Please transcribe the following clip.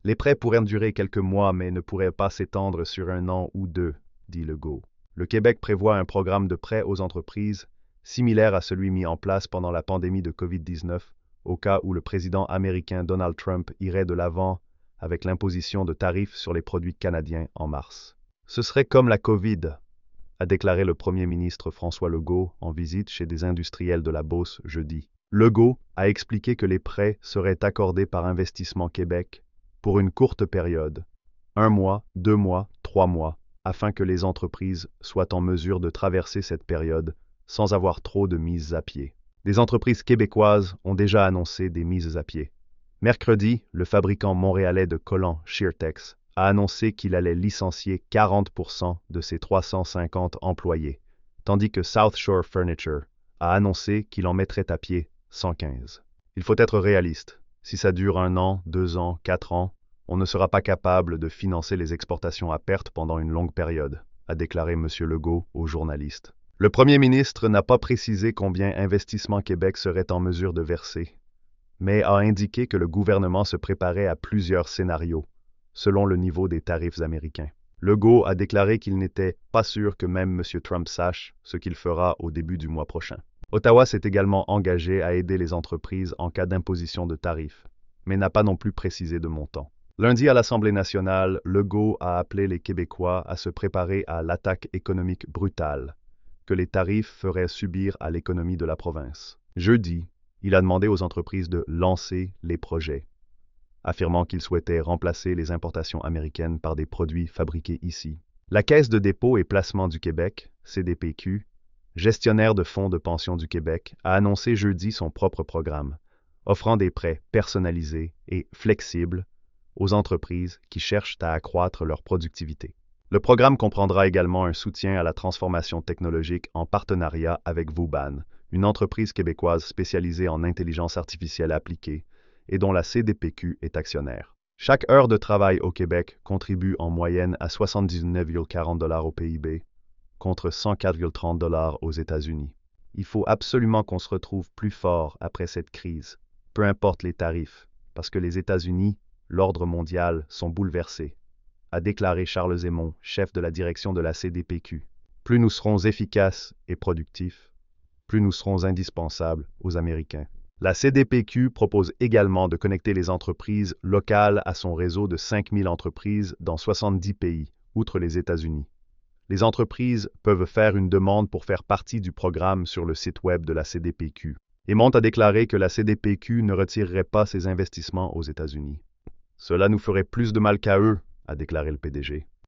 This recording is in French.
Les prêts pourraient durer quelques mois, mais ne pourraient pas s'étendre sur un an ou deux, dit Legault. Le Québec prévoit un programme de prêts aux entreprises similaire à celui mis en place pendant la pandémie de COVID-19, au cas où le président américain Donald Trump irait de l'avant avec l'imposition de tarifs sur les produits canadiens en mars. Ce serait comme la COVID, a déclaré le premier ministre François Legault en visite chez des industriels de la Beauce jeudi. Legault a expliqué que les prêts seraient accordés par Investissement Québec pour une courte période, 1 mois, 2 mois, 3 mois, afin que les entreprises soient en mesure de traverser cette période sans avoir trop de mises à pied. Des entreprises québécoises ont déjà annoncé des mises à pied. Mercredi, le fabricant montréalais de collants Sheartex a annoncé qu'il allait licencier 40% de ses 350 employés, tandis que South Shore Furniture a annoncé qu'il en mettrait à pied 115. Il faut être réaliste. Si ça dure 1 an, 2 ans, 4 ans, on ne sera pas capable de financer les exportations à perte pendant une longue période, a déclaré M. Legault aux journalistes. Le premier ministre n'a pas précisé combien Investissement Québec serait en mesure de verser, mais a indiqué que le gouvernement se préparait à plusieurs scénarios, selon le niveau des tarifs américains. Legault a déclaré qu'il n'était pas sûr que même M. Trump sache ce qu'il fera au début du mois prochain. Ottawa s'est également engagé à aider les entreprises en cas d'imposition de tarifs, mais n'a pas non plus précisé de montant. Lundi à l'Assemblée nationale, Legault a appelé les Québécois à se préparer à l'attaque économique brutale que les tarifs feraient subir à l'économie de la province. Jeudi, il a demandé aux entreprises de lancer les projets, affirmant qu'il souhaitait remplacer les importations américaines par des produits fabriqués ici. La Caisse de dépôt et placement du Québec, CDPQ, gestionnaire de fonds de pension du Québec, a annoncé jeudi son propre programme, offrant des prêts personnalisés et flexibles aux entreprises qui cherchent à accroître leur productivité. Le programme comprendra également un soutien à la transformation technologique en partenariat avec Vuban, une entreprise québécoise spécialisée en intelligence artificielle appliquée et dont la CDPQ est actionnaire. Chaque heure de travail au Québec contribue en moyenne à 79,40 $ au PIB, contre 104,30 $ aux États-Unis. Il faut absolument qu'on se retrouve plus fort après cette crise, peu importe les tarifs, parce que les États-Unis, l'ordre mondial, sont bouleversés, a déclaré Charles Zémon, chef de la direction de la CDPQ. Plus nous serons efficaces et productifs, plus nous serons indispensables aux Américains. La CDPQ propose également de connecter les entreprises locales à son réseau de 5000 entreprises dans 70 pays, outre les États-Unis. Les entreprises peuvent faire une demande pour faire partie du programme sur le site web de la CDPQ. Emont a déclaré que la CDPQ ne retirerait pas ses investissements aux États-Unis. Cela nous ferait plus de mal qu'à eux, a déclaré le PDG.